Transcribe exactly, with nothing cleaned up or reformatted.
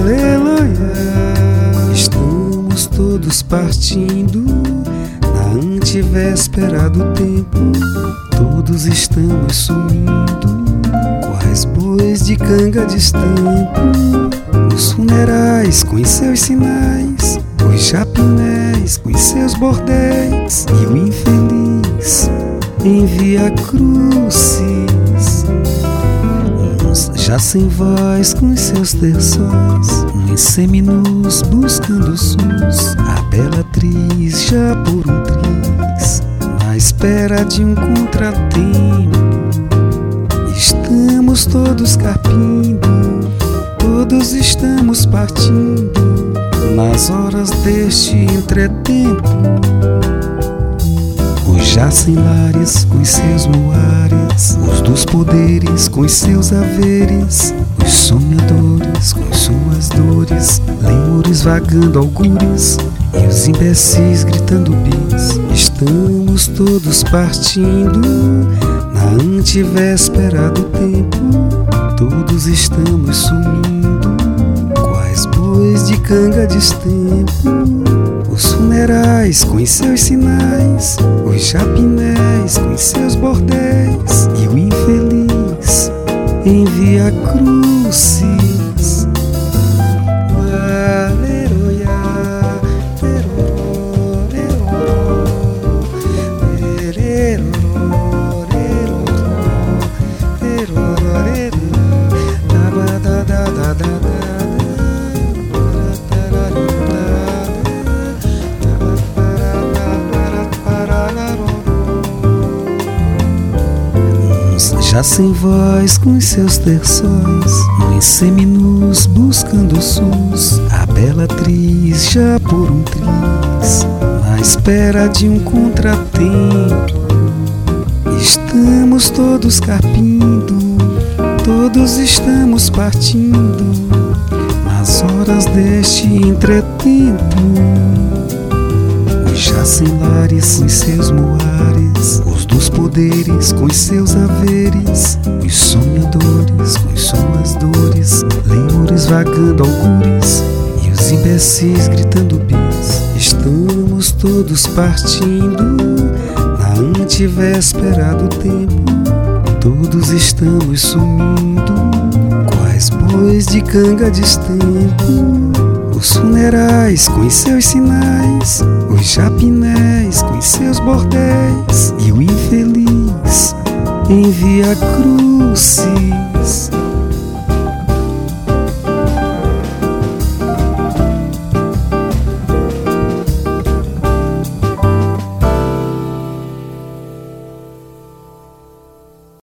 aleluia. Estamos todos partindo na antivéspera do tempo. Todos estamos sumindo, quais bois de canga destempo. Os funerais com os seus sinais, os chapinés com os seus bordéis, e o infeliz envia crucis. Uns já sem voz com os seus terçóis, uns seminus buscando SUS, a bela atriz já por um triz, na espera de um contratempo. Estamos todos carpindo, todos estamos partindo, nas horas deste entretempo. Os já sem lares com os seus muares, os dos poderes com os seus haveres, os sonhadores com suas dores, lemures vagando algures, e os imbecis gritando bis. Estamos todos partindo na antivéspera do tempo. Todos estamos sumindo, quais bois de canga destempo. Os funerais com os seus sinais, os chapinés com os seus bordéis, e o infeliz envia crucis. Já sem voz com os seus terçóis, uns seminus buscando SUS, a bela atriz já por um triz, na espera de um contratempo. Estamos todos carpindo, todos estamos partindo, nas horas deste entretempo. Os já sem lares com os seus muares, os dos poderes com os seus haveres, os sonhadores com as suas dores, lemures vagando algures, e os imbecis gritando bis. Estamos todos partindo na antivéspera do tempo. Todos estamos sumindo, quais bois de canga destempo. Os funerais com os seus sinais, os chapinés com os seus bordéis, e o infeliz envia cruz.